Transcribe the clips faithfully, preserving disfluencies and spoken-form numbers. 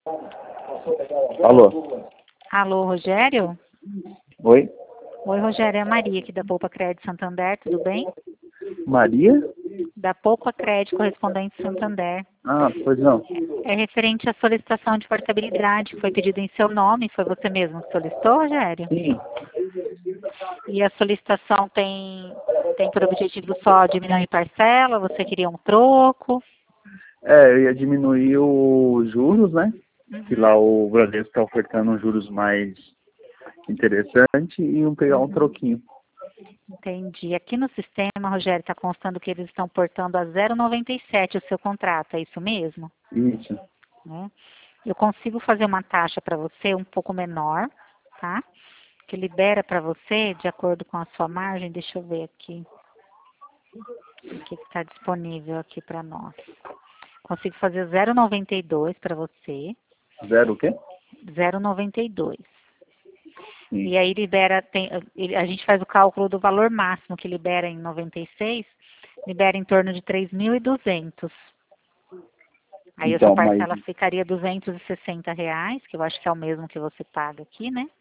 Alô? Alô, Rogério? Oi? Oi, Rogério, é a Maria aqui da Poupa Crédito Santander, tudo bem? Maria? Da Poupa Crédito Correspondente Santander. Ah, pois não. É referente à solicitação de portabilidade, que foi pedido em seu nome, foi você mesmo que solicitou, Rogério? Sim. E a solicitação tem, tem por objetivo só diminuir parcela, você queria um troco? É, eu ia diminuir os juros, né? Que lá Uhum. o Bradesco está ofertando uns juros mais interessantes e iam pegar um Uhum. troquinho. Entendi. Aqui no sistema, Rogério, está constando que eles estão portando a zero vírgula noventa e sete o seu contrato, é isso mesmo? Isso. Né? Eu consigo fazer uma taxa para você um pouco menor, tá? Que libera para você, de acordo com a sua margem, deixa eu ver aqui. O que está disponível aqui para nós. Consigo fazer zero vírgula noventa e dois para você. Zero o quê? zero vírgula noventa e dois. Sim. E aí libera, tem, ele- a gente faz o cálculo do valor máximo que libera em noventa e seis, libera em torno de três mil e duzentos. Aí a sua Então, mas... parcela ficaria duzentos e sessenta reais, que eu acho que é o mesmo que você paga aqui, né?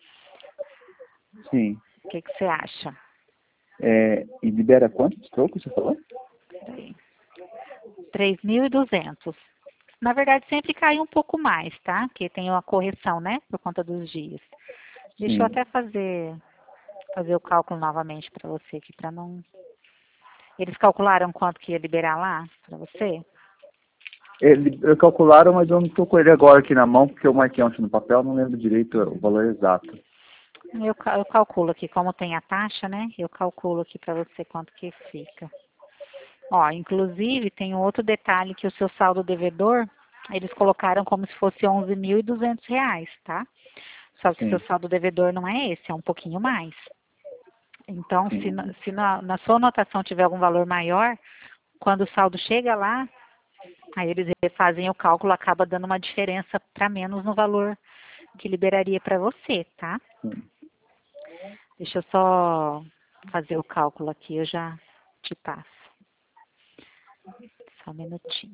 Sim. O que, que você acha? É, e libera quantos trocos, você falou? Peraí. três mil e duzentos. Na verdade, sempre cai um pouco mais, tá? Porque tem uma correção, né? Por conta dos dias. Deixa eu Sim. até fazer, fazer o cálculo novamente para você aqui, para não... Eles calcularam quanto que ia liberar lá para você? Ele, eu calcularam, mas eu não estou com ele agora aqui na mão, porque eu marquei ontem no papel, não lembro direito o valor exato. Eu, ca- eu calculo aqui, como tem a taxa, né? Eu calculo aqui para você quanto que fica. Ó, inclusive, tem um outro detalhe que o seu saldo devedor, eles colocaram como se fosse onze mil e duzentos reais, tá? Só que o seu Sim, saldo devedor não é esse, é um pouquinho mais. Então, se, na- sim. se na, na sua anotação tiver algum valor maior, quando o saldo chega lá, aí eles fazem o cálculo, acaba dando uma diferença para menos no valor que liberaria para você, tá? sim. Deixa eu só fazer o cálculo aqui, eu já te passo. Só um minutinho.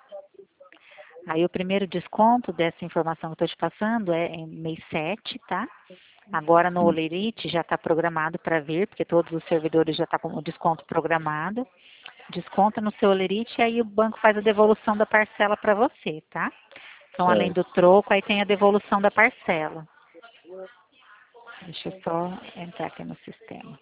Aí o primeiro desconto dessa informação que eu estou te passando é em mês sete, tá? Agora no Sim. Olerite já está programado para vir, porque todos os servidores já estão com o desconto programado. Desconta no seu Olerite e aí o banco faz a devolução da parcela para você, tá? Então, além do Certo. troco, aí tem a devolução da parcela. Deixa eu só entrar aqui no sistema.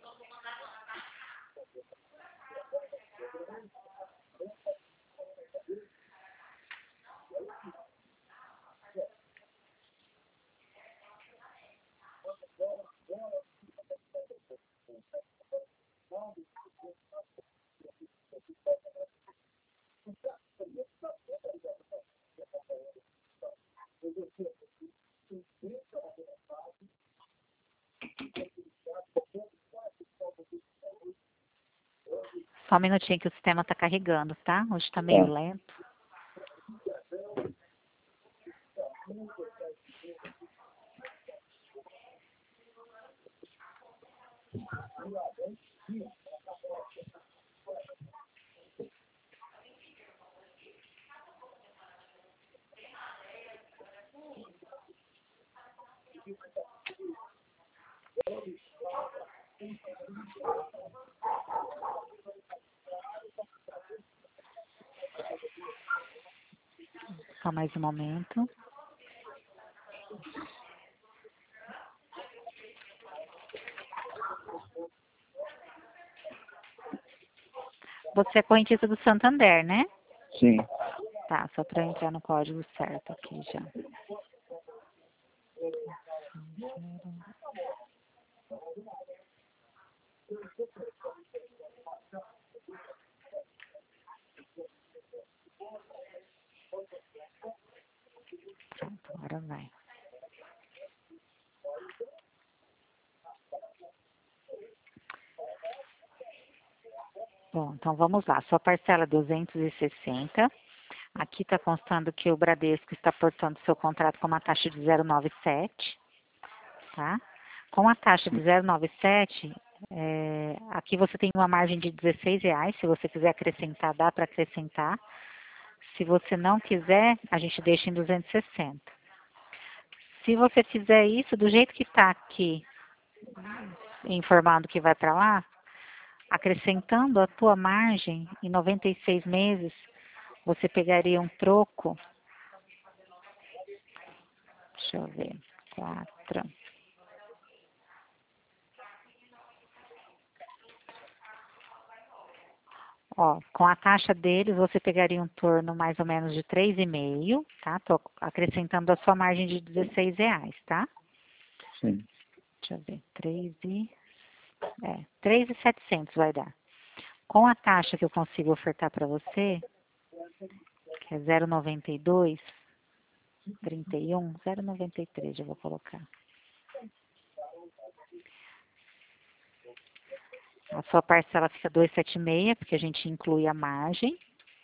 Só um minutinho que o sistema está carregando, tá? Hoje está meio Tá. lento. Só mais um momento. Você é correntista do Santander, né? Sim. Tá, só para entrar no código certo aqui já. Pronto, agora vai. Bom, então vamos lá. Sua parcela é duzentos e sessenta. Aqui está constando que o Bradesco está portando seu contrato com uma taxa de zero vírgula noventa e sete, tá? Com a taxa de zero vírgula noventa e sete, é, aqui você tem uma margem de dezesseis reais. Se você quiser acrescentar, dá para acrescentar. Se você não quiser, a gente deixa em duzentos e sessenta. Se você fizer isso do jeito que está aqui, informando que vai para lá, acrescentando a tua margem em noventa e seis meses, você pegaria um troco, deixa eu ver, quatro. Ó, com a taxa deles, você pegaria um torno mais ou menos de três e meio, tá? Tô acrescentando a sua margem de dezesseis reais, tá? Sim. Deixa eu ver, três e... É, três mil e setecentos vai dar. Com a taxa que eu consigo ofertar para você, que é zero vírgula noventa e dois, trinta e um, zero vírgula noventa e três eu vou colocar. A sua parcela fica duzentos e setenta e seis, porque a gente inclui a margem.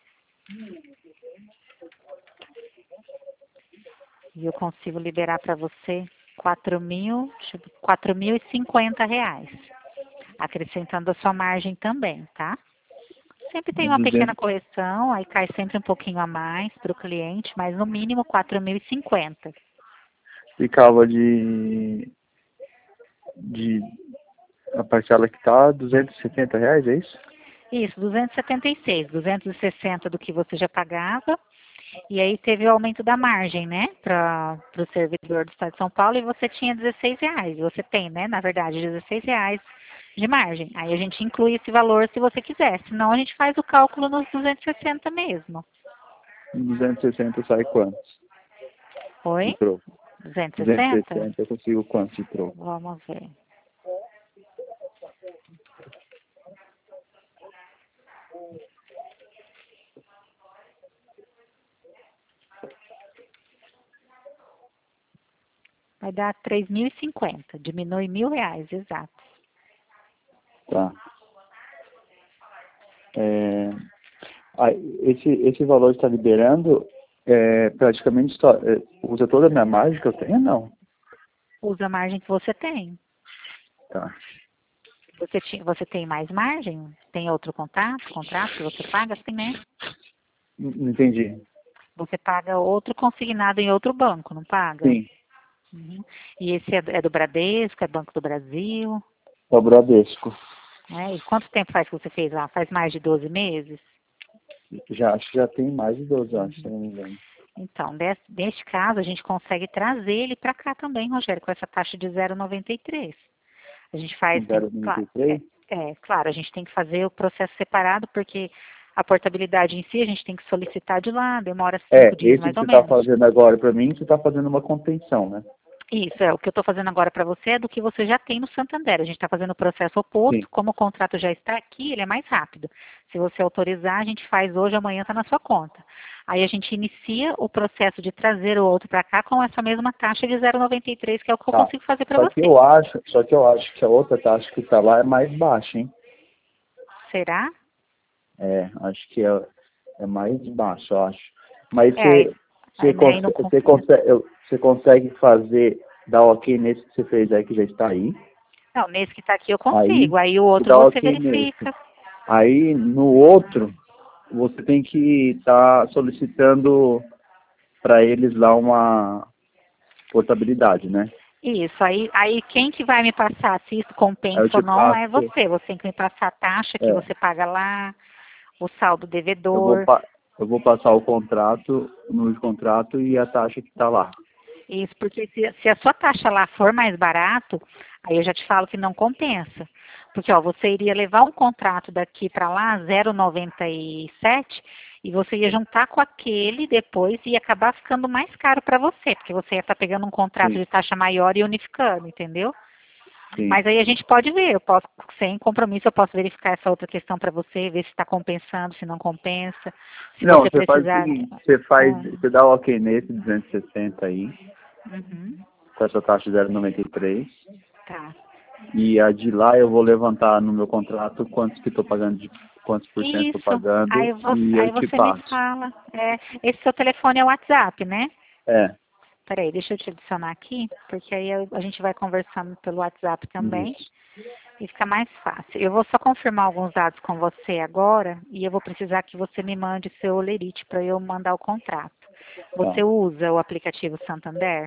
E eu consigo liberar para você quatro mil, quatro mil e cinquenta reais, acrescentando a sua margem também, tá? Sempre tem uma pequena duzentos correção, aí cai sempre um pouquinho a mais para o cliente, mas no mínimo quatro mil e cinquenta. ficava de, de a parcela que tá duzentos e setenta reais, é isso? Isso, duzentos e setenta e seis, duzentos e sessenta do que você já pagava, e aí teve o aumento da margem, né, para o servidor do Estado de São Paulo, e você tinha dezesseis reais, você tem, né, na verdade, dezesseis reais de margem. Aí a gente inclui esse valor se você quiser, senão a gente faz o cálculo nos duzentos e sessenta mesmo. duzentos e sessenta sai quantos de Oi? troco? duzentos e sessenta? duzentos e sessenta eu consigo quantos de troco? Vamos ver. Vai dar três mil e cinquenta, diminui mil reais, exato. Tá. É, aí, esse, esse valor está liberando é, praticamente só, é, usa toda a minha margem que eu tenho, não? Usa a margem que você tem. Tá. Você, ti- você tem mais margem? Tem outro contrato, contrato que você paga? Sim, né? Não não entendi. Você paga outro consignado em outro banco, não paga? Sim, Uhum. E esse é, do- é do Bradesco, é Banco do Brasil, é o Bradesco. né? E quanto tempo faz que você fez lá? Faz mais de doze meses? Já, acho que já tem mais de doze anos, se Uhum. não me engano. Então, des- neste caso, a gente consegue trazer ele para cá também, Rogério, com essa taxa de zero vírgula noventa e três. A gente faz, tem, claro, é, zero vírgula noventa e três? é, claro, a gente tem que fazer o processo separado, porque a portabilidade em si a gente tem que solicitar de lá, demora É, cinco dias esse mais que ou você está menos. fazendo agora para mim, você está fazendo uma contenção, né? Isso, é, o que eu estou fazendo agora para você é do que você já tem no Santander. A gente está fazendo o processo Sim. oposto, como o contrato já está aqui, ele é mais rápido. Se você autorizar, a gente faz hoje, amanhã está na sua conta. Aí a gente inicia o processo de trazer o outro para cá com essa mesma taxa de zero vírgula noventa e três, que é o que eu Tá. consigo fazer para Só que você. eu acho, só que eu acho que a outra taxa que está lá é mais baixa, hein? Será? É, acho que é, é mais baixo, eu acho. Mas É, aí, você, você, aí, aí não consegue, você, compensa. consegue, eu- você consegue fazer, dar ok nesse que você fez aí, que já está aí. Não, nesse que está aqui eu Aí, consigo. Aí o você outro dá você ok nesse. verifica. Aí, no outro, você tem que estar solicitando para eles lá uma portabilidade, né? Isso, aí, aí quem que vai me passar se isso Aí eu compensa ou te não passo, é você. Você tem que me passar a taxa que é, você paga lá, o saldo eu vou, devedor. pa- eu vou passar o contrato, o número de contrato e a taxa que está lá. Isso, porque se, se a sua taxa lá for mais barato, aí eu já te falo que não compensa. Porque ó, você iria levar um contrato daqui para lá, zero vírgula noventa e sete, e você ia juntar com aquele depois e ia acabar ficando mais caro para você, porque você ia estar pegando um contrato Sim, de taxa maior e unificando, entendeu? sim. Mas aí a gente pode ver, eu posso, sem compromisso, eu posso verificar essa outra questão para você, ver se está compensando, se não compensa, se Não, você você faz o precisar. seguinte, você faz, Ah, você dá o ok nesse duzentos e sessenta aí, uhum, com essa taxa de zero vírgula noventa e três, tá. e a de lá eu vou levantar no meu contrato quantos que estou pagando, de quantos por cento estou Isso. pagando, Aí você, e eu aí te você me passo. fala. É, esse seu telefone é o WhatsApp, né? É, Peraí, deixa eu te adicionar aqui, porque aí eu- a gente vai conversando pelo WhatsApp também isso. e fica mais fácil. Eu vou só confirmar alguns dados com você agora e eu vou precisar que você me mande seu olerite para eu mandar o contrato. Tá. Você usa o aplicativo Santander?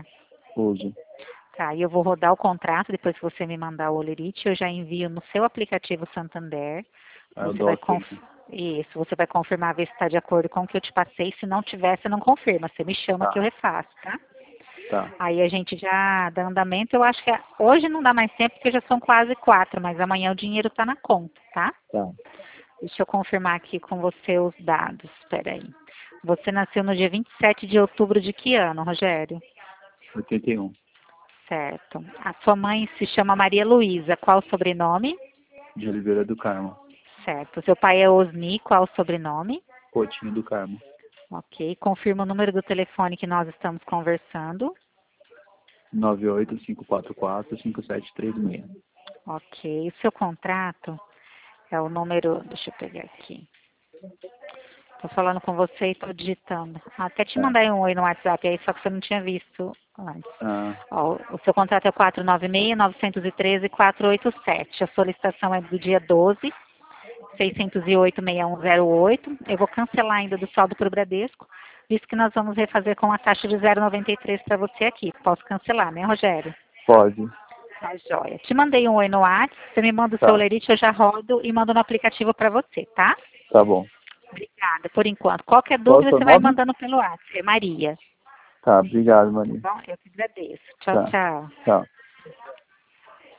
Uso. Tá, e eu vou rodar o contrato, depois que você me mandar o Olerite, eu já envio no seu aplicativo Santander. Ah, eu Você dou vai ok. conf... Isso, você vai confirmar, ver se está de acordo com o que eu te passei. Se não tiver, você não confirma, você me chama que eu Tá, refaço, tá? tá. Aí a gente já dá andamento, eu acho que é- hoje não dá mais tempo, porque já são quase quatro, mas amanhã o dinheiro está na conta, tá? Tá. Deixa eu confirmar aqui com você os dados, espera aí. Você nasceu no dia vinte e sete de outubro de que ano, Rogério? oitenta e um. Certo. A sua mãe se chama Maria Luísa, qual o sobrenome? De Oliveira do Carmo. Certo. Seu pai é Osni, qual o sobrenome? Coutinho do Carmo. Ok. Confirma o número do telefone que nós estamos conversando. nove oito cinco quatro quatro cinco sete três seis. Ok. O seu contrato é o número. Deixa eu pegar aqui. Estou falando com você e estou digitando. Até te Tá. mandei um oi no WhatsApp aí, só que você não tinha visto antes. Ah, Ó, o seu contrato é quatro nove seis, nove um três, quatro oito sete. A solicitação é do dia doze, seiscentos e oito, sessenta e um zero oito. Eu vou cancelar ainda do saldo para o Bradesco, visto que nós vamos refazer com a taxa de zero vírgula noventa e três para você aqui. Posso cancelar, né, Rogério? pode. Tá, joia. Te mandei um oi no WhatsApp, você me manda o seu Tá. lerite, eu já rodo e mando no aplicativo para você, tá? Tá bom. Obrigada, por enquanto. Qualquer Qual é o dúvida, seu você vai nome? mandando pelo WhatsApp. É Maria. Tá, obrigado, Tá Maria. bom? Eu que agradeço. Tchau, Tá. tchau. Tchau.